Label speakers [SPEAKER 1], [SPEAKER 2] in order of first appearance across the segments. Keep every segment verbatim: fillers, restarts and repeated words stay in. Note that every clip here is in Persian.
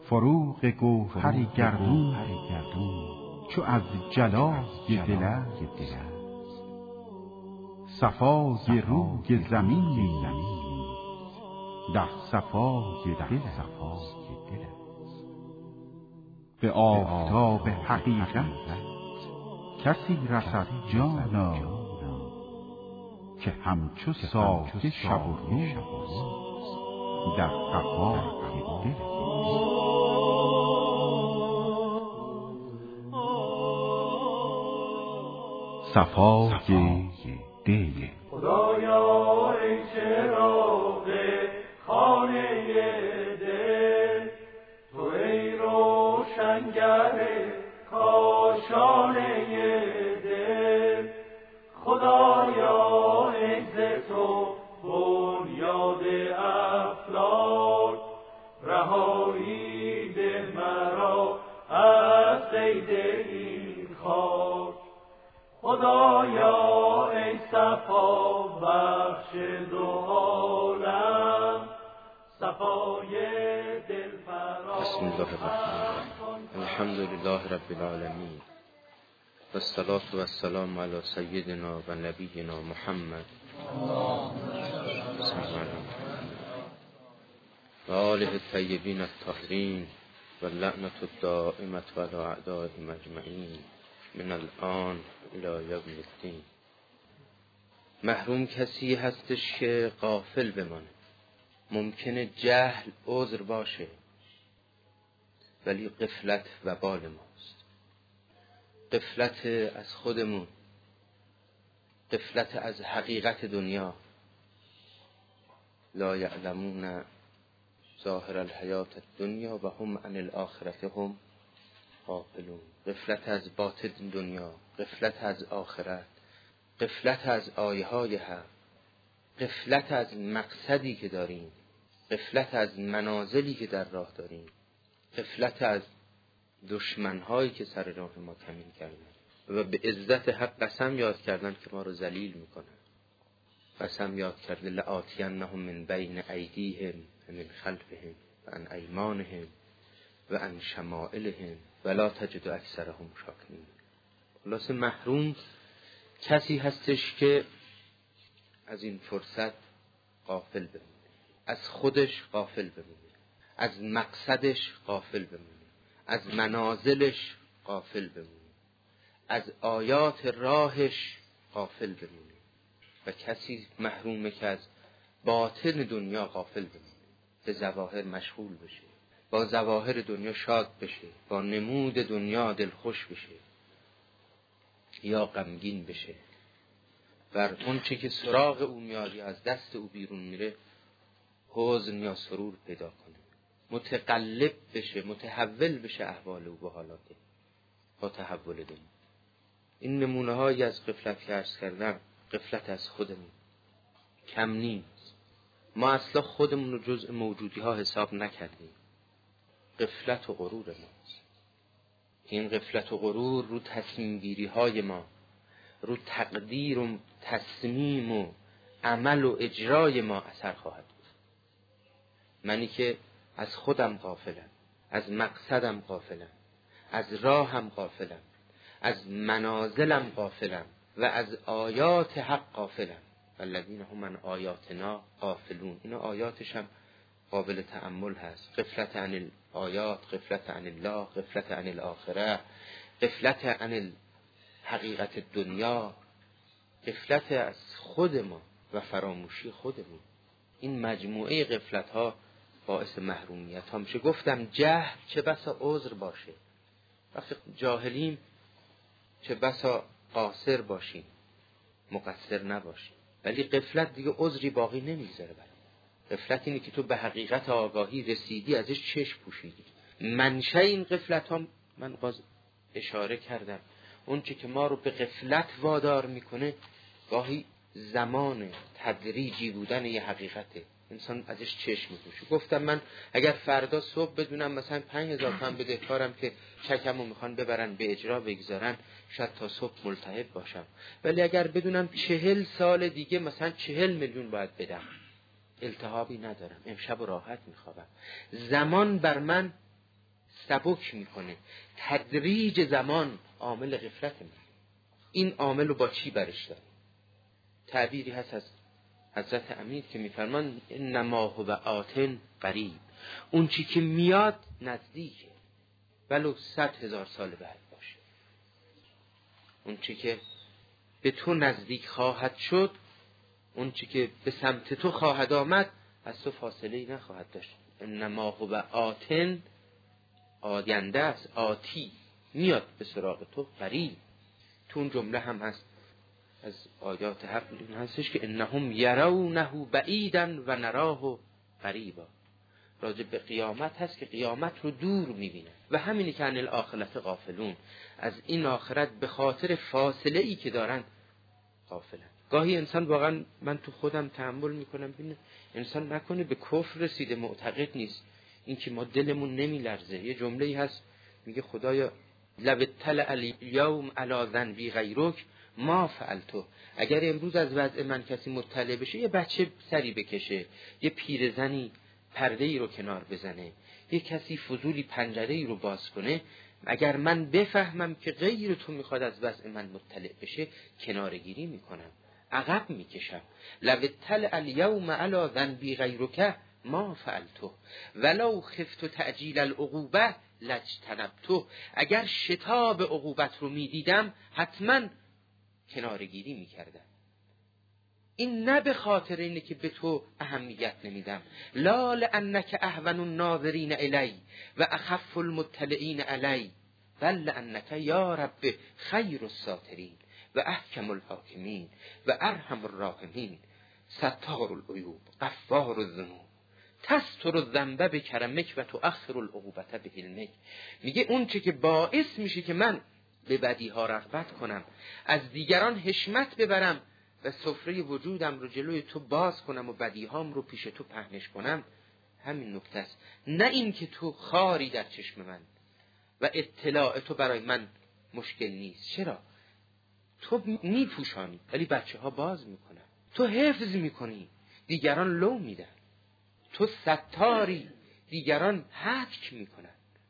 [SPEAKER 1] فروغ گوهر گردون چو از جلای دل است، صفای روی زمین در صفای دل است. به آفتاب حقیقت کسی رسد جانا، که همچو صافی شب و روز در قفای دل است. صفای دل.
[SPEAKER 2] خدایا ای چراغ خانه دل، تو ای روشنگر کاشانه دل. خدایا ای ز تو بنیاد افلاک، رهایی ده مرا از قید این خاک. خدایا ای صفا بخش دو عالم، صفای دل فراز.
[SPEAKER 3] بسم الله الرحمن الرحیم. الحمد لله رب العالمین و الصلاة و السلام علی سیدنا و نبینا محمد و آله الطیبین الطاهرین و اللعنة الدائمة علی اعدائهم اجمعین من الان الی یوم الدین. محروم کسی هستش که غافل بمانه. ممکنه جهل عذر باشه، ولی غفلت وبال ماست. غفلت از خودمون، غفلت از حقیقت دنیا. لا یعلمون ظاهر الحیات الدنیا و هم عن الاخرة هم غافلون. غفلت از باطن دنیا، غفلت از آخرت، غفلت از آیه های حق، غفلت از مقصدی که داریم، غفلت از منازلی که در راه داریم، غفلت از دشمنهایی که سر راه ما کمین کردن و به عزت حق قسم یاد کردن که ما رو ذلیل میکنن. قسم یاد کرده لآتینهم من بین ایدیهم و من خلفهم و عن ایمانهم و عن شمائلهم ولا تجد اکثرهم شاکرین. خلاص محروم کسی هستش که از این فرصت غافل بمونه، از خودش غافل بمونه، از مقصدش غافل بمونه، از منازلش غافل بمونه، از آیات راهش غافل بمونه. و کسی محرومه که از باطن دنیا غافل بمونه، به ظواهر مشغول بشه، با ظواهر دنیا شاد بشه، با نمود دنیا دلخوش بشه یا غمگین بشه. بر اون چه که سراغ او میاد یا از دست او بیرون میره حزن یا سرور پیدا کنه، متقلب بشه، متحول بشه احوال او به حالاته با تحول دنیا. این نمونه هایی از غفلت که عرض کردم، غفلت از خودمون کم نیست. ما اصلا خودمون رو جزء موجودی ها حساب نکردیم. غفلت و غرور ماست. این غفلت و غرور رو تصمیم گیری های ما، رو تقدیر و تصمیم و عمل و اجرای ما اثر خواهد بود. منی که از خودم غافلم، از مقصدم غافلم، از راهم غافلم، از منازلم غافلم و از آیات حق غافلم. والذین هم عن آیاتنا غافلون. این آیاتش هم قابل تأمل هست. غفلت عن الآیات، غفلت عن الله، غفلت عن الاخره، غفلت عن حقیقت دنیا، غفلت از خود ما و فراموشی خودمون. این مجموعه غفلت ها باعث محرومیت ها میشه. گفتم جهل چه بسا عذر باشه، وقتی جاهلیم چه بسا قاصر باشیم، مقصر نباشیم. ولی غفلت دیگه عذری باقی نمیذاره برام. غفلت اینه که تو به حقیقت آگاهی رسیدی، ازش چشم پوشیدی. منشأ این غفلت ها من باز اشاره کردم، اون چه که ما رو به غفلت وادار میکنه گاهی زمان تدریجی بودن یه حقیقته، انسان ازش چشم میپوشه. گفتم من اگر فردا صبح بدونم مثلا پنج هزار تومان بدهکارم که چکمو میخوان ببرن به اجرا بگذارن، شاید تا صبح ملتهب باشم. ولی اگر بدونم چهل سال دیگه مثلا چهل میلیون باید بدم، التهابی ندارم، امشب راحت میخوابم. زمان بر من سبک میکنه. تدریج زمان عامل غفلت من. این عامل رو با چی برش داره؟ تعبیری هست از حضرت امیر که میفرمان انما هو آتن قریب، اون چی که میاد نزدیکه ولو صد هزار سال بعد باشه. اون چی که به تو نزدیک خواهد شد، اون چی که به سمت تو خواهد آمد، از تو فاصله ای نخواهد داشت. انما هو آتن، آینده است، آتی، میاد به سراغ تو قریب. تو اون جمله هم هست از آیات حق این هستش که انهم یرونه بعیدا و نراه قریبا. راجع به قیامت هست که قیامت رو دور میبینن و همینی که عن الاخرت غافلون، از این آخرت به خاطر فاصله ای که دارن غافلن. گاهی انسان واقعا، من تو خودم تأمل میکنم ببینم انسان نکنه به کفر رسیده معتقد نیست، این که ما دلمون نمیلرزه. یه جمله‌ای هست میگه خدایا لو اطلع الیوم علی ذنبی غیرک ما فعلتو. اگر امروز از وضع من کسی مطلع بشه، یه بچه سری بکشه، یه پیرزنی پرده ای رو کنار بزنه، یه کسی فضولی پنجره ای رو باز کنه، اگر من بفهمم که غیر تو میخواد از وضع من مطلع بشه، کنارگیری میکنم، عقب میکشم. لو اطلع الیوم علی ذنبی غیرک ما فعلتو ولو خفت تعجیل العقوبه لجتنبتو. اگر شتاب عقوبت رو میدیدم حتما کنارگیری میکردم. این نه به خاطر اینه که به تو اهمیت نمیدم، لا لانک اهون الناظرین الی و اخف المطلعین علی، بل لانک یا رب خیر الساترین و احکم الحاکمین و ارحم الراحمین ستار العیوب غفار الذنوب تستر الذنب بکرمک و تؤخر العقوبة بحلمک. میگه اون چه که باعث میشه که من به بدیها رغبت کنم، از دیگران حشمت ببرم و سفره وجودم رو جلوی تو باز کنم و بدیهام رو پیش تو پهنش کنم، همین نکته است. نه این که تو خاری در چشم من و اطلاع تو برای من مشکل نیست. چرا؟ تو میپوشانی ولی بچه ها باز میکنن، تو حفظ میکنی دیگران لو میدن، تو ستاری دیگران هتک میکنن.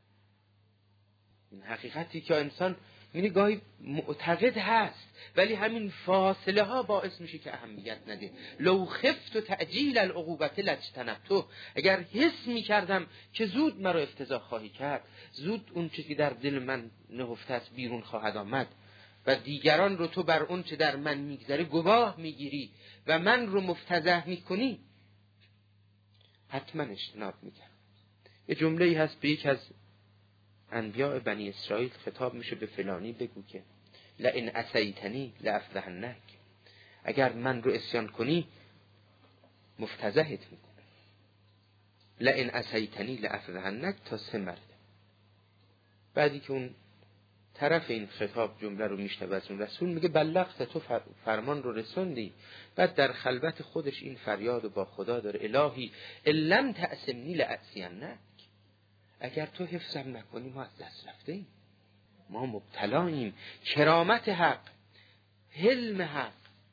[SPEAKER 3] این حقیقتی که انسان می‌بینی گاهی معتقد هست ولی همین فاصله ها باعث میشه که اهمیت نده. لو خفت تعجیل العقوبة لجتنبتو. اگر حس میکردم که زود مرا افتضاح خواهی کرد، زود اون چیزی که در دل من نهفته است بیرون خواهد آمد و دیگران رو تو بر اون چه در من میگذره گواه میگیری و من رو مفتضح میکنی، حتما اجتناب میکرد. یه جمله‌ای هست به یک از انبیاء بنی اسرائیل خطاب میشه، به فلانی بگو که لئن عصیتنی لافضحنک، اگر من رو عصیان کنی مفتضحت میکنم. لئن عصیتنی لافضحنک تا سه مرد. بعدی که اون طرف این خطاب جمله رو میشنوه از اون رسول، میگه بلغت، تو فرمان رو رسوندی. بعد در خلوت خودش این فریاد رو با خدا داره، الهی لم تعصمنی لاعصینک، اگر تو حفظم نکنی ما از دست رفته ایم، ما مبتلاییم. کرامت حق، حلم حق،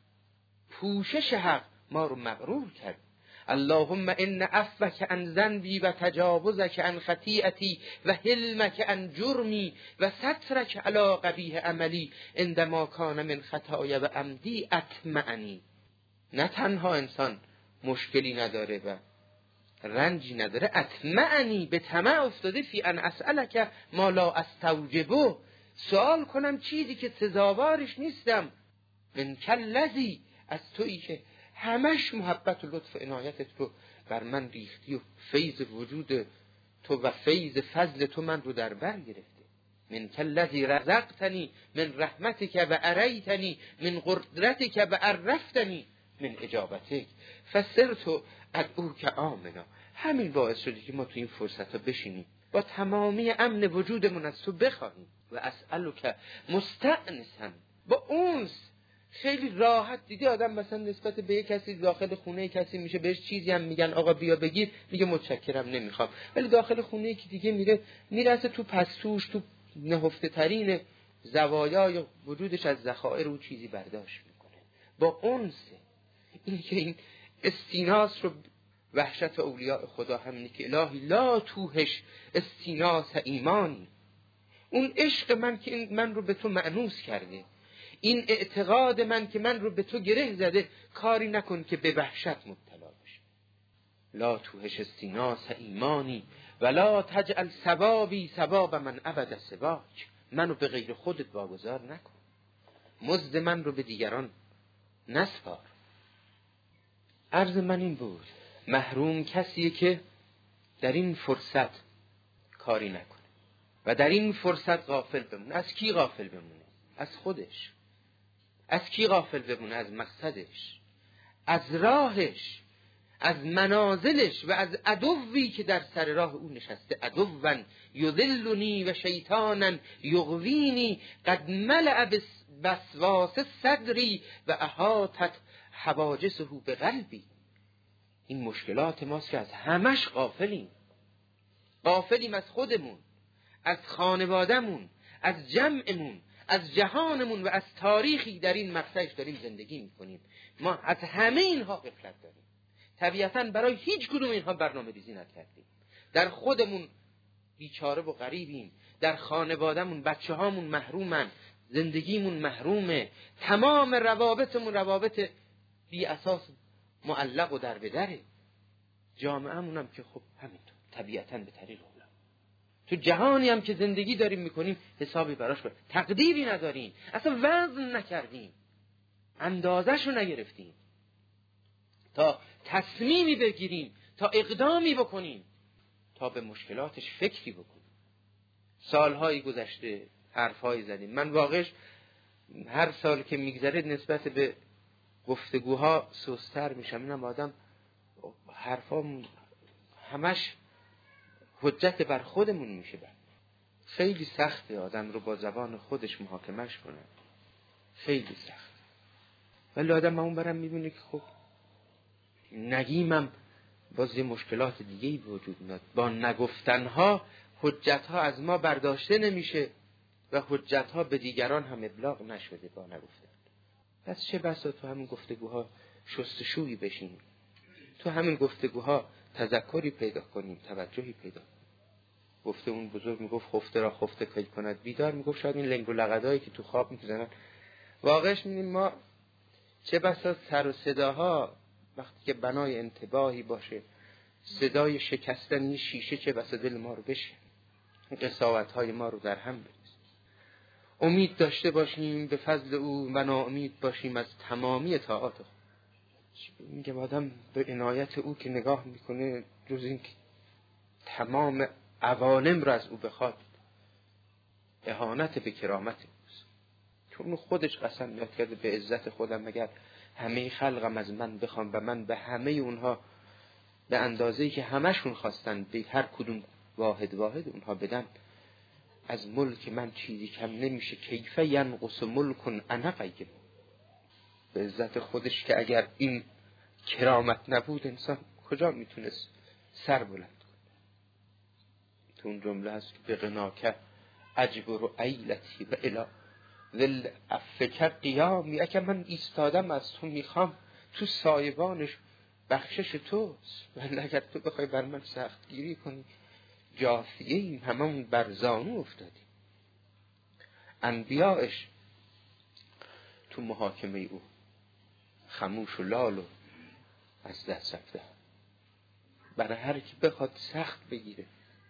[SPEAKER 3] پوشش حق ما رو مغرور کرد. اللهم ان عفوک عن ذنبی و تجاوزک عن خطیئتی و حلمک عن جرمی و سترک علی قبیح عملی عندما کان من خطایا و عمدی اطمعنی. نه تنها انسان مشکلی نداره و رنجی نداره، اطمعنی، به طمع افتاده فی ان اسألک ما لا استوجبه، سوال کنم چیزی که سزاوارش نیستم. من کلذی، از تویی که همش محبت و لطف و عنایتت رو بر من ریختی و فیض وجود تو و فیض فضل تو من رو در بر گرفته. من کلذی رزقتنی من رحمتک و اریتنی من قدرتک و عرفتنی من اجابتک فصرت ادعوک آمنا. همین باعث شده که ما تو این فرصت ها بشینیم با تمامی امن وجودمون از تو بخواهیم. و اسألک مستأنسا، با اونس، خیلی راحت. دیدی آدم مثلا نسبت به یک کسی داخل خونه کسی میشه بهش چیزی هم میگن آقا بیا بگیر، میگه متشکرم نمیخوام، ولی داخل خونه کی دیگه میره میرسه تو پستوش، تو نهفته ترین زوایای وجودش از ذخایر او چیزی برداشت میکنه. با اونس این که این استیناس رو وحشت اولیاء خدا همینه که الهی لا توهش استیناس ایمانی، اون عشق من که این من رو به تو مأنوس کرده، این اعتقاد من که من رو به تو گره زده، کاری نکن که به وحشت مبتلا بشه. لا توهش استیناس ایمانی ولا تجعل ثوابی ثواب من عبد سواک، منو به غیر خودت واگذار نکن، مزد من رو به دیگران نسپار. عرض من این بود، محروم کسیه که در این فرصت کاری نکنه و در این فرصت غافل بمونه. از کی غافل بمونه؟ از خودش. از کی غافل بمونه؟ از مقصدش، از راهش، از منازلش و از عدوی که در سر راه او نشسته. عدوا یذلنی و شیطانا یغوینی قد ملأ بسواس صدری و احاطت حواجسه به قلبی. این مشکلات ماست که از همش غافلیم. غافلیم از خودمون، از خانوادهمون، از جمعمون، از جهانمون و از تاریخی در این مقطعش داریم زندگی میکنیم. ما از همه اینها غفلت داریم. طبیعتاً برای هیچ کدوم اینها برنامه ریزی نکردیم. در خودمون بیچاره و غریبیم، در خانوادهمون بچه هامون محرومن، زندگیمون محرومه، تمام روابطمون روابط بی اساس معلق و در به دره. جامعهمون هم که خب همینطور طبیعتاً به طریق اولا. تو جهانی هم که زندگی داریم میکنیم حسابی براش بر تقدیری نداریم، اصلا وزن نکردیم، اندازه‌شو نگرفتیم تا تصمیمی بگیریم، تا اقدامی بکنیم، تا به مشکلاتش فکری بکنیم. سالهای گذشته حرفهای زدیم. من واقعش هر سال که میگذره نسبت به گفتگوها سستر میشم. اینم آدم حرفام همش حجت بر خودمون میشه. بر خیلی سخته آدم رو با زبان خودش محاکمش کنه، خیلی سخت. ولی آدم اون برم میبینه که خب نگیمم باز یه مشکلات دیگه‌ای وجود میاد. با نگفتنها حجتها از ما برداشته نمیشه و حجتها به دیگران هم ابلاغ نشده با نگفتن. پس چه بسا تو همین گفتگوها شستشویی بشیم، تو همین گفتگوها تذکری پیدا کنیم، توجهی پیدا کنیم. گفته اون بزرگ میگفت خفته را خفته کی کند بیدار، میگفت شاید این لنگ و لغدایی که تو خواب میزنن واقعش میبینیم. ما چه بسا سر و صداها وقتی که بنای انتباهی باشه، صدای شکستن این شیشه چه بسا دل ما رو بشه، قساوت‌های ما رو در هم بریزه. امید داشته باشیم به فضل او و ناامید باشیم از تمامی طاعات خود. میگم آدم به عنایت او که نگاه میکنه جز این که تمام عوالم رو از او بخواد، اهانت به کرامت اوست. چون خودش قسم یاد کرده به عزت خودم مگر همه خلقم از من بخوام و من به همه اونها به اندازه‌ای که همشون خواستن به هر کدوم واحد واحد اونها بدن، از ملک من چیزی کم نمیشه. کیف ینقص ملک انا قیم. به عزت خودش که اگر این کرامت نبود انسان کجا میتونست سر بلند کنه. تو اون جمله هست که به غناکه اجبر و ایلتی و الا ذل افکر قیامی. اگر من ایستادم از تو میخوام تو سایبانش بخشش توست، ولی اگر تو بخوای بر من سخت گیری کنی جافیه ایم، هممون بر زانو افتادیم. انبیاءش تو محاکمه او خموش و لال و از دست رفته، برای هر کی بخواد سخت بگیره.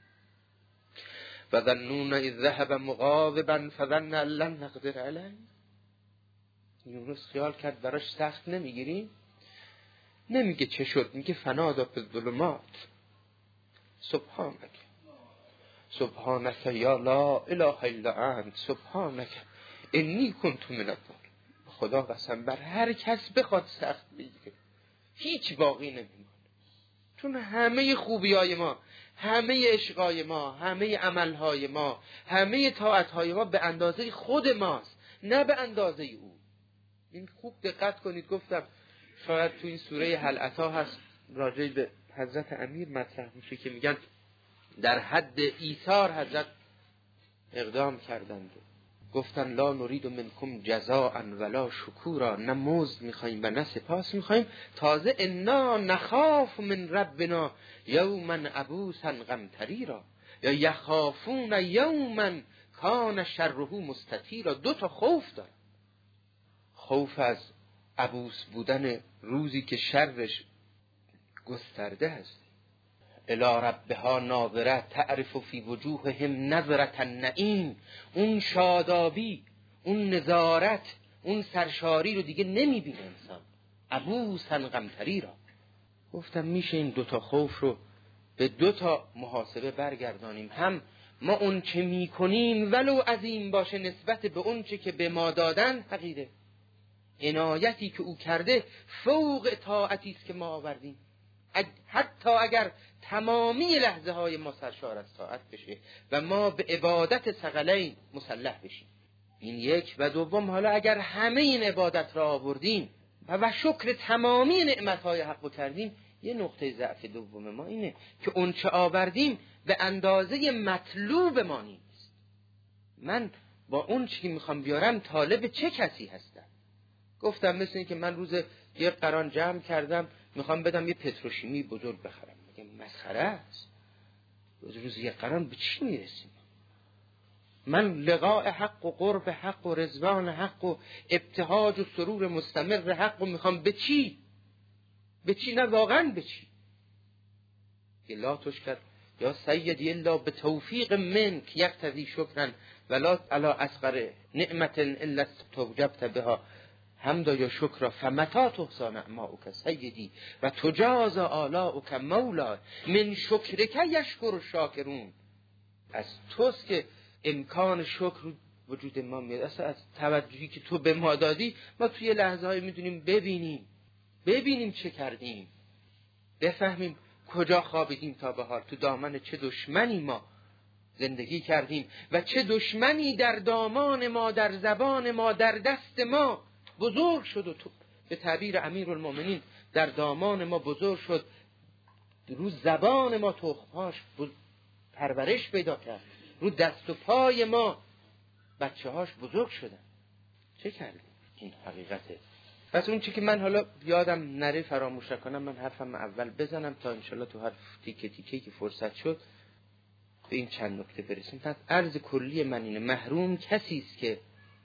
[SPEAKER 3] و ظنون اذ ذهب مغاضبا فظن ان لن نقدر علیه. یونس خیال کرد براش سخت نمیگیریم، نمیگه چه شد، میگه فنادا فی الظلمات سبحانک سبحانک یا لا اله الا انت سبحانک انی کنت من الظالمین. خدا قسم بر هر کس بخواد سخت بگیره هیچ باقی نمیمونه، چون همه خوبیای ما، همه عشقای ما، همه عملهای ما، همه طاعتهای ما به اندازه خود ماست، نه به اندازه او. این خوب دقت کنید. گفتم شاید تو این سوره هل اتی هست راجع به حضرت امیر مطرح میشه که میگن در حد ایثار حضرت اقدام کردند، گفتن لا نرید منکم جزاء ولا شکورا، نه مزد میخوایم و نه سپاس میخوایم، تازه انا نخاف من ربنا یوما عبوسا قمطریرا یا یخافون یوما کان شره مستطیرا. دو تا خوف دارن، خوف از عبوس بودن روزی که شرش گسترده است. الی ربها ناظره تعرف فی وجوههم نظرة النعیم، اون شادابی، اون نظارت، اون سرشاری رو دیگه نمیبینه انسان. عبوسا قمطریرا. گفتم میشه این دوتا خوف رو به دوتا محاسبه برگردانیم، هم ما اون چه میکنیم ولو عظیم باشه نسبت به اون چه که به ما دادن حقیره، عنایتی که او کرده فوق طاعتی است که ما آوردیم، حتی اگر تمامی لحظه های ما سرشار از طاعت بشه و ما به عبادت ثقلین مسلح بشیم. این یک. و دوم، حالا اگر همه این عبادت را آوردیم و, و شکر تمامی نعمتهای حق کردیم، یه نقطه ضعف دوم ما اینه که اون چه آوردیم به اندازه مطلوب ما نیست. من با اون چی میخوام بیارم طالب چه کسی هستم؟ گفتم مثل این که من روز یه قران جمع کردم میخوام بدم یه پتروشیمی بزرگ بخرم، میگم مسخره است، روز یه قران به چی میرسیم؟ من لقاء حق و قرب حق و رضوان حق و ابتهاج و سرور مستمر حق و میخوام به چی؟ به چی؟ نه واقعا به چی؟ لا تشکر یا سیدی الا به توفیق منک یقتضی شکرن ولا علی اصغر نعمت الا توجبت بها حمدا یا شکر فمتا تحصا نعماؤک سیدی و تجاز آلاؤک مولا من شکرک یشکر شاکرون. از توست که امکان شکر وجود ما میاد. اصلا از توجهی که تو به ما دادی ما توی لحظه های میدونیم ببینیم ببینیم چه کردیم، بفهمیم کجا خوابیدیم تا به حال، تو دامن چه دشمنی ما زندگی کردیم و چه دشمنی در دامان ما، در زبان ما، در دست ما بزرگ شد و تو به تعبیر امیرالمومنین در دامان ما بزرگ شد، رو زبان ما تخمهاش پرورش پیدا کرد، رو دست و پای ما بچه هاش بزرگ شدن. چه کردیم؟ این حقیقته. پس اون چی که من حالا یادم نره فراموش کنم، من حرفم اول بزنم تا انشالله تو هر تیکه تیکه که فرصت شد به این چند نکته برسیم. پس عرض کلی من اینه، محروم کسی است که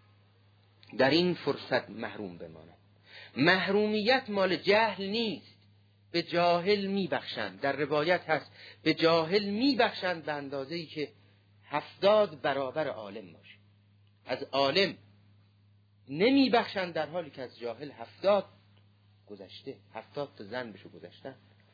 [SPEAKER 3] در این فرصت محروم بمانه. محرومیت مال جهل نیست، به جاهل میبخشند. در روایت هست به جاهل میبخشند به اندازه‌ای که هفتاد برابر عالم باشه. از عالم نمیبخشند در حالی که از جاهل هفتاد گذشته، هفتاد تا زن بشه گذشتن.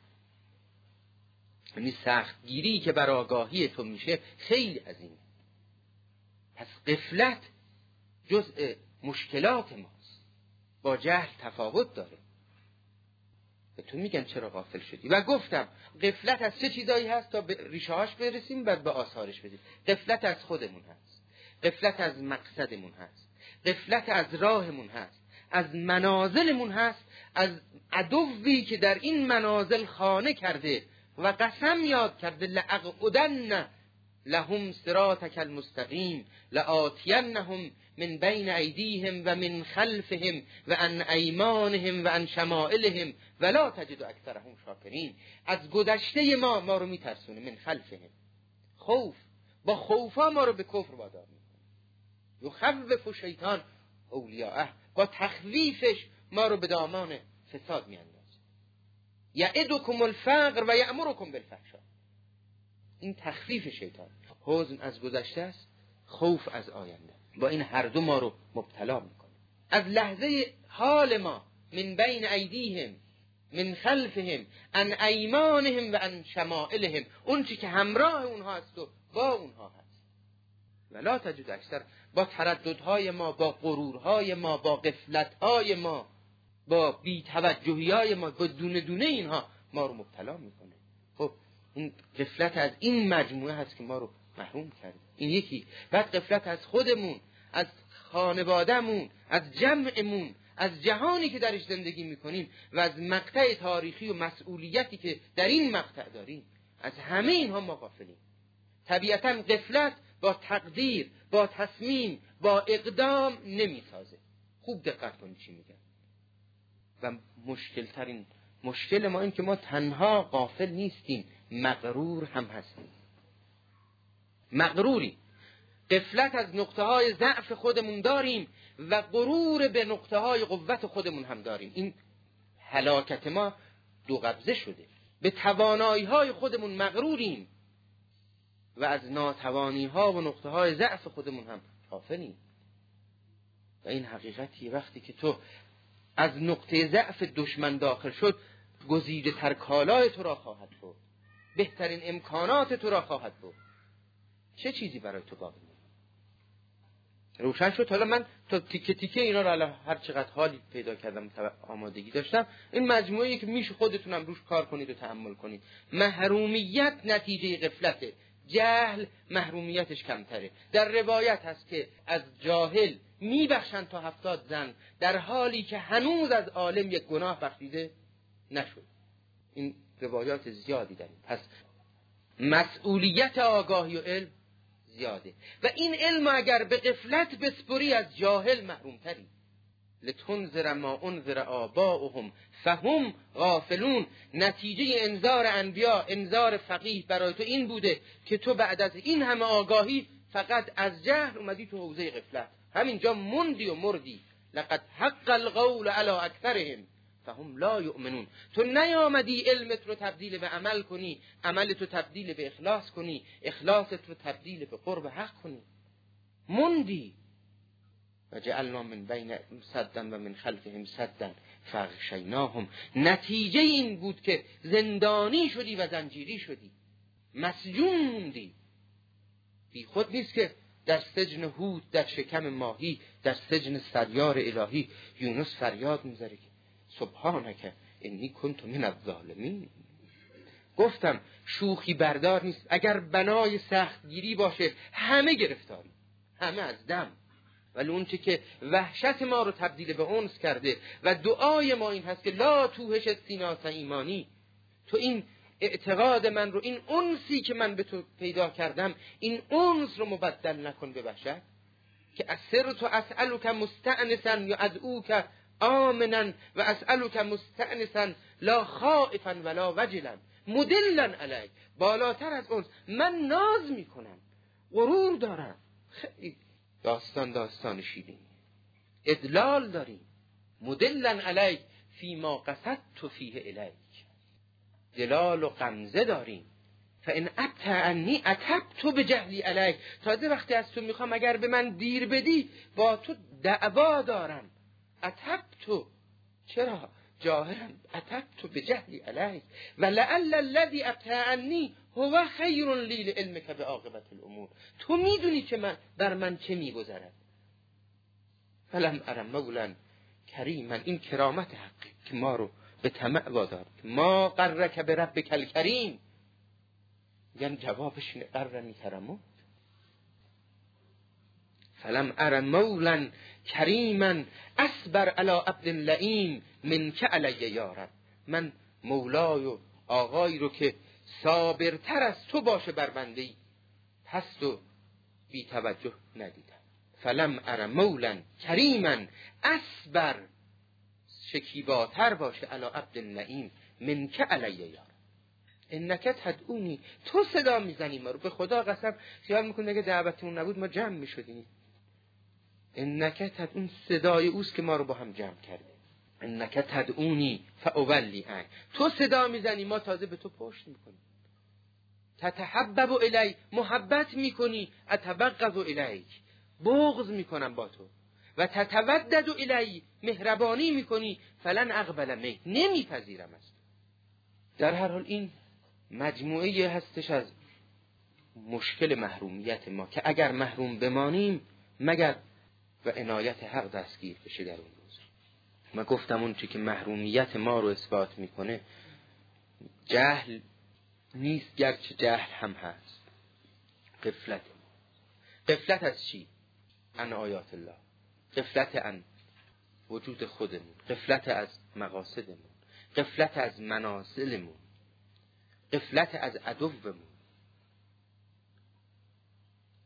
[SPEAKER 3] یعنی سخت گیری که بر آگاهی تو میشه خیلی عظیمه. پس غفلت جزء مشکلات ماست، با جهل تفاوت داره. به تو میگن چرا غافل شدی؟ و گفتم غفلت از چه چیزایی هست تا به ریشه هاش برسیم بعد به آثارش برسیم. غفلت از خودمون هست، غفلت از مقصدمون هست، غفلت از راهمون هست، از منازلمون هست، از عدوی که در این منازل خانه کرده و قسم یاد کرده لأقعدن لهم صراطک المستقیم لآتینهم من بین ایدیهم و من خلفهم و عن ایمانهم و عن شمائلهم ولا تجد اکثرهم شاکرین. از گذشته ما ما رو میترسونه، من خلفهم، خوف، با خوفا ما رو به کفر وادار میکنه. یخوف شیطان اولیاءه، با تخویفش ما رو به دامان فساد میاندازه. یعدکم الفقر و یأمرکم بالفحشاء. این تخفیف شیطان. حزن از گذشته است، خوف از آینده. با این هر دو ما رو مبتلا میکنه. از لحظه حال ما، من بین ایدیهم من خلفهم عن ایمانهم و عن شمائلهم، اون چی که همراه اونها هست و با اونها هست. ولا تجد اکثر، با ترددهای ما، با غرورهای ما، با غفلتهای ما، با بی‌توجهی‌های ما، با دونه دونه اینها ما رو مبتلا میکنه. خب این غفلت از این مجموعه هست که ما رو محروم کرده. این یکی. بعد غفلت از خودمون، از خانوادهمون، از جمعمون، از جهانی که درش زندگی میکنیم و از مقطع تاریخی و مسئولیتی که در این مقطع داریم. از همه اینها ما غافلیم. طبیعتاً غفلت با تقدیر، با تصمیم، با اقدام نمیسازه. خوب دقت کنید چی میگم. و مشکل ترین مشکل ما این که ما تنها غافل نیستیم، مغرور هم هستیم. مغروری، غفلت از نقطه های ضعف خودمون داریم و غرور به نقطه های قوت خودمون هم داریم. این هلاکت ما دو قبضه شده. به توانایی های خودمون مغروریم و از ناتوانی ها و نقطه های ضعف خودمون هم غافلیم. و این حقیقتی وقتی که تو از نقطه ضعف دشمن داخل شد، گزیده تر کالای تو را خواهد بود، بهترین امکانات تو را خواهد بود. چه چیزی برای تو باقی مونده؟ روشن شد. حالا من تا تیکه تیکه اینا رو الان هر چقدر حالی پیدا کردم آمادگی داشتم، این مجموعه‌ای که میشه خودتونم روش کار کنید و تأمل کنید. محرومیت نتیجه غفلته، جهل محرومیتش کمتره. در روایت هست که از جاهل میبخشن تا هفتاد زن، در حالی که هنوز از عالم یک گناه بخشیده نشد. این روایات زیادی داریم. پس مسئولیت آگاهی و علم زیاده و این علم اگر به غفلت بسپری از جاهل محروم تری. لتنذر ما انذر آباؤهم فهم غافلون. نتیجه انذار انبیا، انذار فقیه برای تو این بوده که تو بعد از این همه آگاهی فقط از جهل اومدی تو حوزه غفلت، همینجا موندی و مردی. لقد حق القول علی اکثرهم فهم لا یؤمنون. تو نیامدی علمت رو تبدیل به عمل کنی، عملت رو تبدیل به اخلاص کنی، اخلاصت رو تبدیل به قرب حق کنی، موندی. و جعلنا من بین سدا و من خلفهم سدا فاغشیناهم. نتیجه این بود که زندانی شدی و زنجیری شدی، مسجون موندی. بی خود نیست که در سجن هود، در شکم ماهی، در سجن سریار الهی یونس فریاد میذاره که سبحانک انی کنت من الظالمین. گفتم شوخی بردار نیست. اگر بنای سختگیری باشه همه گرفتاری، همه از دم. ولی اون چه که وحشت ما رو تبدیل به انس کرده و دعای ما این هست که لا توهش سینات ایمانی، تو این اعتقاد من رو، این انسی که من به تو پیدا کردم، این انس رو مبدل نکن به وحشت. که اسرت اسألک مستأنسا یدعوک آمنا و اسألک مستأنسا لا خائفا ولا وجلا مدلا علیک. بالاتر از اون من ناز میکنم، غرور دارم. خیلی داستان داستان شیرین، ادلال داریم. مدلا علیک فیما قصدت فیه الیک، دلال و غمزه داریم. فان ابت عنی اتبت بجهلی علیک. تازه وقتی از تو میخوام اگر به من دیر بدی با تو دعوا دارم. اتبت، چرا؟ جاهلم. اتبت بجهلی علیک و لعل الذی ابت عنی هو خیر لی لعلمک بعاقبت الامور. تو میدونی که من بر من چه میگذرد. فلم ارم مولا کریما. این کرامت حقی که ما رو به طمع وادار. ما قرک بربک الکریم، یعنی جوابش اینه قرنی کرمو. فلم ارم مولا کریما اصبر علی عبد لئیم منک علی یا رب. من مولای و آقایی رو که صابرتر از تو باشه بر بنده‌ای پست و بی توجه ندیدم. فلم ارم مولا کریما اصبر، شکیباتر باشه علی عبد لئیم منک علی یا رب. انک تدعونی، تو صدا میزنی ما رو. به خدا قسم خیال میکنه اگه دعوتمون نبود ما جمع میشدیم. انک تدعون، صدای اوست که ما رو با هم جمع کرده. انک تدعونی فاولی عنک، تو صدا میزنی ما تازه به تو پشت میکنیم. تتحبب الی، محبت میکنی. اتبغض الیک، بغض میکنم با تو. و تتودد الی، مهربانی میکنی. فلن اقبل منک، نمیپذیرم است. در هر حال این مجموعه هستش از مشکل محرومیت ما که اگر محروم بمانیم مگر و عنایت حق دستگیر بشه در اون روز. من گفتم اون چی که محرومیت ما رو اثبات میکنه جهل نیست، گرچه جهل هم هست. غفلت. غفلت از چی؟ عن آیات الله، غفلت عن وجود خودمون، غفلت از مقاصدمون، غفلت از منازلمون، غفلت از عدومون.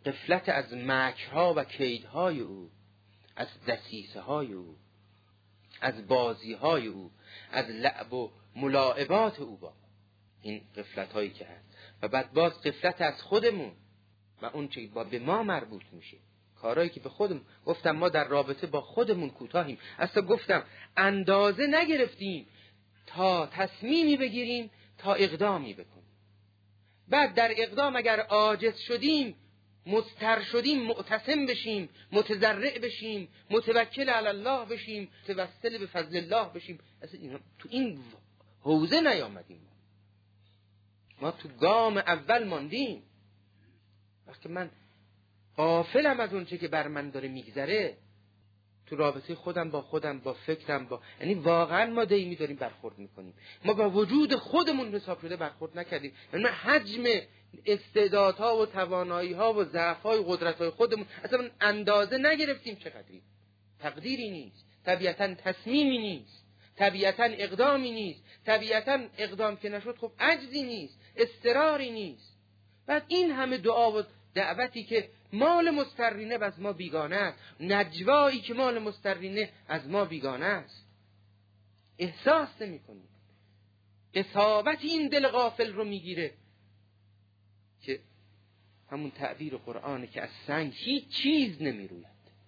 [SPEAKER 3] غفلت از مکرها و کیدهای او، از دسیسه های او، از بازی های او، از لعب و ملاعبات او با این غفلت هایی که هست. و بعد باز غفلت از خودمون و اون چه با به ما مربوط میشه، کارهایی که به خودمون. گفتم ما در رابطه با خودمون کوتاهیم. اصلا گفتم اندازه نگرفتیم تا تصمیمی بگیریم، تا اقدامی بکنیم. بعد در اقدام اگر عاجز شدیم، مضطر شدیم، معتصم بشیم، متضرع بشیم، متوکل علی الله بشیم، متوسل به فضل الله بشیم. اصلا اینا تو این حوزه نیامدیم. ما تو گام اول ماندیم. وقتی من غافلم از اون چه که بر من داره میگذره، تو رابطه خودم با خودم، با فکرم، با یعنی واقعا ما دیمی داریم برخورد میکنیم. ما با وجود خودمون حساب شده برخورد نکردیم. یعنی حجم استعدادها و توانایی‌ها و ضعف‌های و قدرت‌های خودمون اصلا اندازه نگرفتیم چقدری. تقدیری نیست، طبیعتاً تصمیمی نیست، طبیعتاً اقدامی نیست، طبیعتاً اقدام که نشد خب عجزی نیست، اضطراری نیست. بعد این همه دعا و دعوتی که مال مسترینه از ما بیگانه است، نجوایی که مال مسترینه از ما بیگانه است، احساس نمی‌کنیم. اصابت این دل غافل رو میگیره که همون تعبیر قرآنه که از سنگ هیچ چیز نمیروید.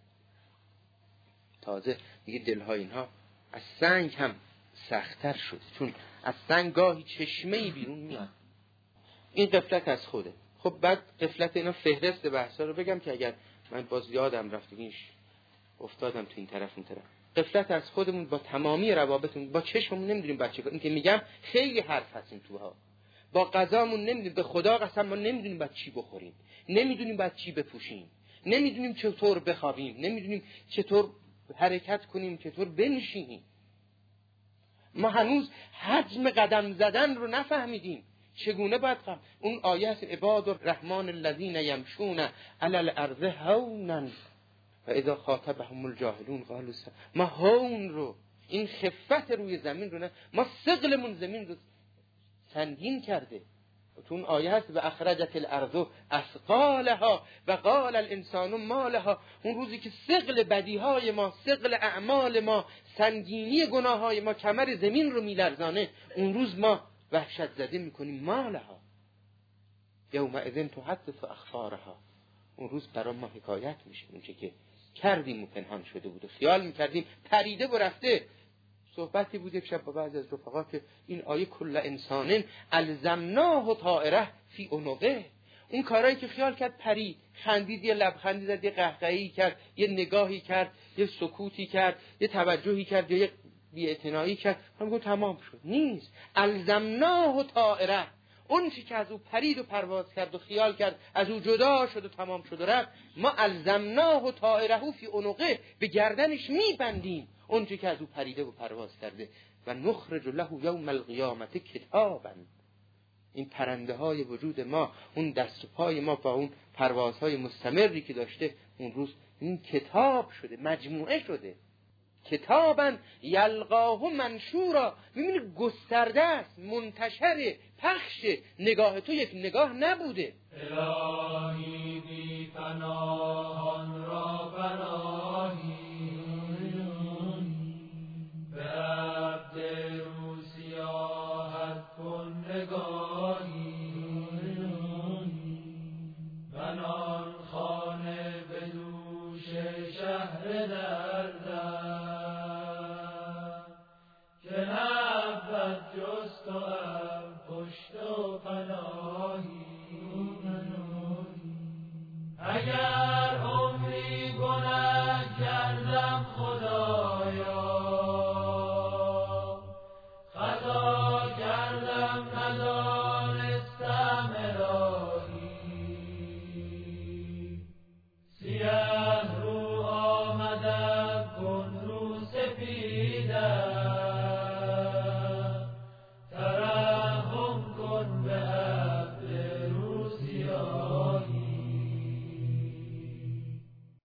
[SPEAKER 3] تازه میگه دلهای اینها از سنگ هم سخت‌تر شده، چون از سنگ گاهی چشمه‌ای بیرون میاد. این غفلت از خوده. خب بعد غفلت اینا فهرست بحثا رو بگم که اگر من باز یادم رفتگیش افتادم تو این طرف اون طرف. غفلت از خودمون با تمامی روابطمون، با چشممون نمیدونیم بچه این که میگم خیلی حرف هست این توها. با غذامون نمیدونیم، به خدا قسم ما نمیدونیم بعد چی بخوریم، نمیدونیم بعد چی بپوشیم، نمیدونیم چطور بخوابیم، نمیدونیم چطور حرکت کنیم، چطور بنشینیم. ما هنوز حجم قدم زدن رو نفهمیدیم. چگونه باید قم؟ اون آیه است عباد الرحمن الذین یمشون علی الارض هونا و اذا خاطبهم الجاهلون قالوا سلاما. ما هون رو، این خفت روی زمین رو نه، ما ثقلمون زمین رو سنگین کرده. تو اون آیه هست و اخرجت الارض اثقالها و قال الانسان ما لها. اون روزی که ثقل بدیهای ما، ثقل اعمال ما، سنگینی گناههای ما کمر زمین رو میلرزانه، اون روز ما وحشت زده میکنیم. ما لها یومئذ تحدث اخبارها. اون روز برای ما حکایت میشه اون چه که کردیم و پنهان شده بود و خیال میکردیم پریده و رفته. صحبتی بود یک شب با بعضی از رفقا که این آیه کل انسان الزمناه طائره فی عنقه، اون کارهایی که خیال کرد پرید، خندید، یه لبخندی زد، یه قهقهی کرد، یه نگاهی کرد، یه سکوتی کرد، یه توجهی کرد، یه بی‌اعتنایی کرد، هم گفت تمام شد. نیست. الزمناه طائره، اون چی که از او پرید و پرواز کرد و خیال کرد از او جدا شد و تمام شد و رفت، ما الزمناه طائره فی عنقه، به گردنش میبندیم اون چی که از او پریده و پرواز کرده. و نخرج له یوم القیامت کتابا. این پرنده های وجود ما، اون دست و پای ما با اون پروازهای مستمری که داشته، اون روز این کتاب شده، مجموعه شده. کتابا یلقاه منشورا، میبینی گسترده است، منتشره، پخشه. نگاه تو یک نگاه نبوده.
[SPEAKER 2] الهی بی پناه